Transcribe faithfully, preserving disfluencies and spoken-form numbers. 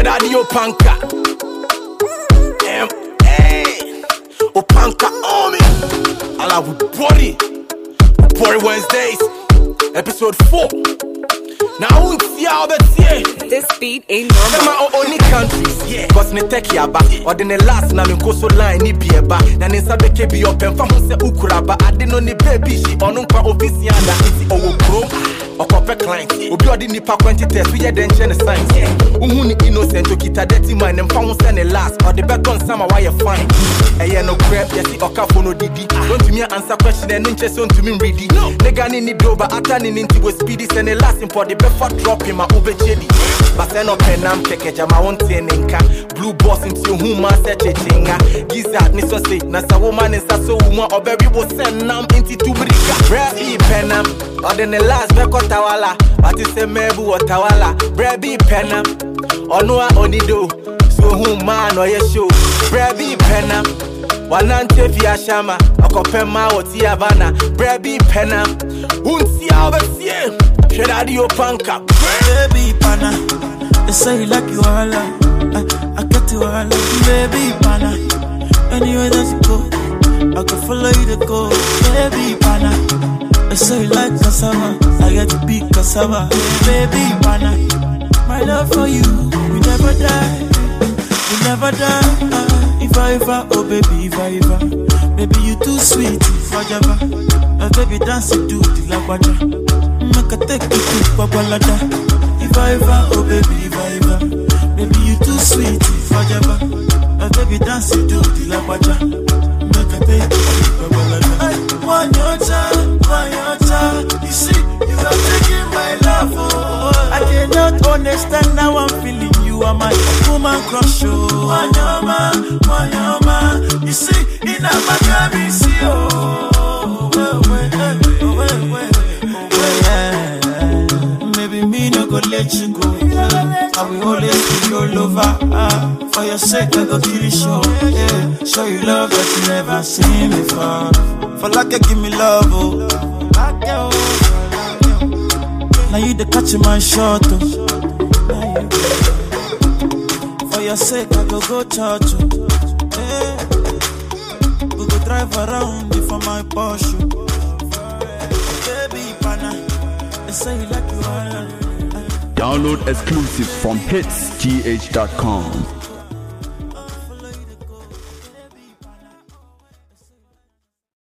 Shedadi Opanka. M A Opanka Omi. I love Body. Body Wednesdays. Episode four. Now I won't see how that's here. This beat ain't normal. My only countries, yeah. Cause me take ya back. Or then the last na me koso line ni be ba. Na ne sabe ke bi open fa hu se ukuraba. Ade no ni baby she onu kwa office yanda iti owo pro. Okope client. Obi odi nipa twenty test we den che ne signs. Uhu ni innocent okita dirty mind em fa hu se ne last. Or the bet on sama why you fine. Eye no crap yesi okafo no didi. Don't me answer question and nche so to me ready. Nigga ni ni do ba ata ni nti we speedy send the last for the before drop him my ube chedi. But send up penam keke jama won't ninka. Blue boss into whom I said chinga. Gizzard ni so say na sa woman is so woman or baby will send nam into two brika. Brebi penam or then the last beko tawala. But it's a mebu or tawala. Brebi penam or no onido. So whom man or your show. Brebi penam wanante via shama. Okopema otiavana. Brebi penam unsi alvesie. Shedadi Opanka. Baby pana, they say you like you all I, I get you all baby pana. Anywhere that you go, I can follow you to go. Baby pana, they say you like cassava, I get to be cassava. Baby pana, my love for you, we never die, we never die. Uh, if I ever, oh baby, if I ever, baby you too sweet, if I ever, uh, baby dance you do the lagwaja. Make a take you to Babalada. If I ever, oh baby, if I ever, baby you too sweet, if I ever, oh baby dance you do the labaja. Make a take you to Babalada. One your time, one your time. You see, you are taking my love. Oh, I cannot understand now I'm feeling you are my woman crush. Oh, one your man, one your man. You see, in a Maccabi, see oh, well, well, well, well, well. Maybe me no go let you go. I will always be your lover. Uh, for your sake, I go kill you show. Yeah. Show you love that you never seen before. For like you give me love, oh. Now you the catch my shot, oh. For your sake, I go go church, oh. Yeah. We go drive around before my Porsche. Baby, pana. Say you like you are. Download exclusives from hits g h dot com.